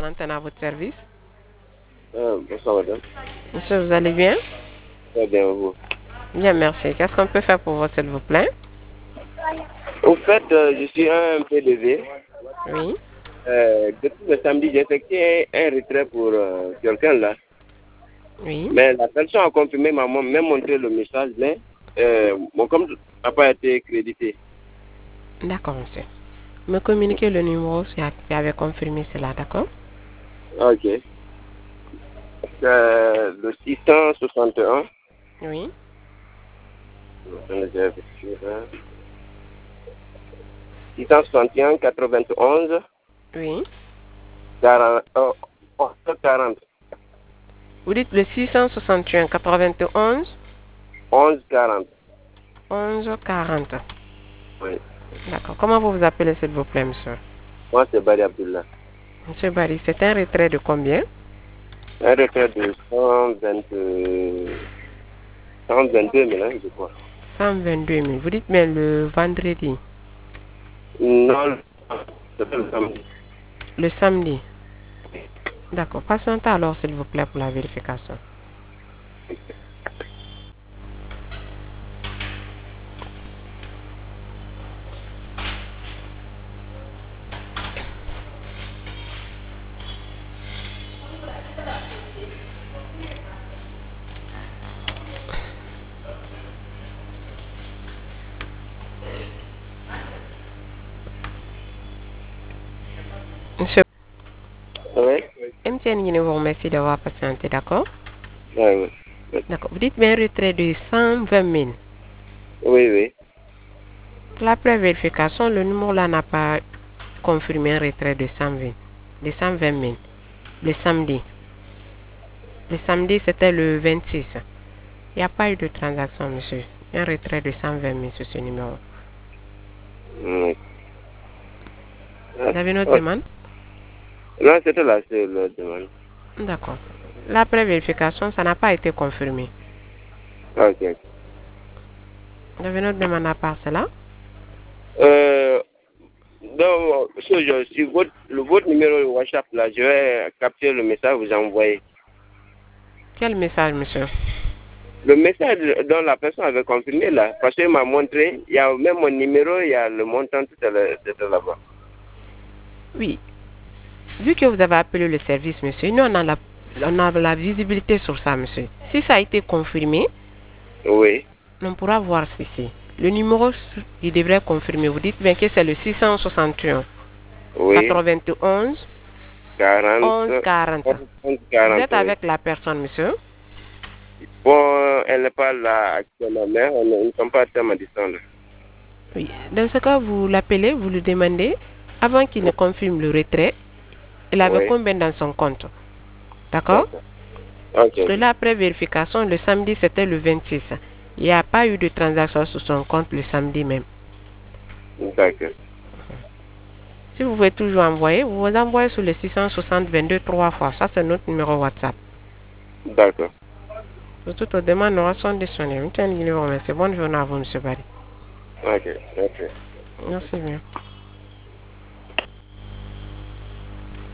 l'antenne à votre service. Bonsoir madame. Monsieur, vous allez bien? Très bien, vous. Bien, merci. Qu'est-ce qu'on peut faire pour vous, s'il vous plaît? Au fait, je suis un PDV. Oui. Depuis le samedi, j'ai effectué un retrait pour quelqu'un là. Oui. Mais la personne a confirmé, m'a même montré le message, mais mon compte n'a pas été crédité. D'accord, monsieur. Me communiquez le numéro qui avait confirmé cela, d'accord? Ok. Le 661. Oui. Attendez, j'ai effectué, 661 91 Oui. 40, 40. Vous dites le 661 91 11 40. 11 40. Oui. D'accord. Comment vous vous appelez, s'il vous plaît, monsieur? Moi, c'est Bari Abdullah. Monsieur Barry, c'est un retrait de combien? Un retrait de 122 000, hein, je crois. 122 000. Vous dites bien le vendredi. Non, c'est pas le samedi. Le samedi. D'accord. Patientez alors, s'il vous plaît, pour la vérification. Monsieur, Oui. MTN vous remercie d'avoir patienté, d'accord? Oui, oui. D'accord. Vous dites bien retrait de 120 000. Oui, oui. Pour la vérification, le numéro là n'a pas confirmé un retrait de 120 000. Le samedi. Le samedi, c'était le 26. Il n'y a pas eu de transaction, monsieur. Un retrait de 120 000 sur ce numéro. Oui. Vous avez une autre Ah, demande? non, c'était la seule demande. D'accord. La vérification, ça n'a pas été confirmé. Ok, ok. Vous avez une autre demande à part cela? Donc, sur votre numéro de WhatsApp, là, je vais capturer le message que vous envoyez. Quel message, monsieur? Le message dont la personne avait confirmé, là, parce qu'il m'a montré, il y a même mon numéro, il y a le montant, tout là-bas. Oui. Vu que vous avez appelé le service, monsieur, nous, on a la visibilité sur ça, monsieur. Si ça a été confirmé, Oui. on pourra voir ceci. Le numéro, il devrait confirmer. Vous dites bien que c'est le 661 Oui. 91 40. 11 40. 11, Vous 40, êtes oui. avec la personne, monsieur? Bon, elle n'est pas là actuellement, mais nous ne sommes pas à terme à distance. Oui. Dans ce cas, vous l'appelez, vous lui demandez, avant qu'il ne confirme le retrait, il avait Oui. combien dans son compte? D'accord? D'accord. Ok, Parce que ok. là, après vérification, le samedi, c'était le 26. Il n'y a pas eu de transaction sur son compte le samedi même. D'accord. Si vous voulez toujours envoyer, vous vous envoyez sur le 660 22 3 fois. Ça, c'est notre numéro WhatsApp. D'accord. Pour toutes vos demandes, nous sont disponibles. Bonne journée à vous, M. Barry. Ok, ok. Merci bien.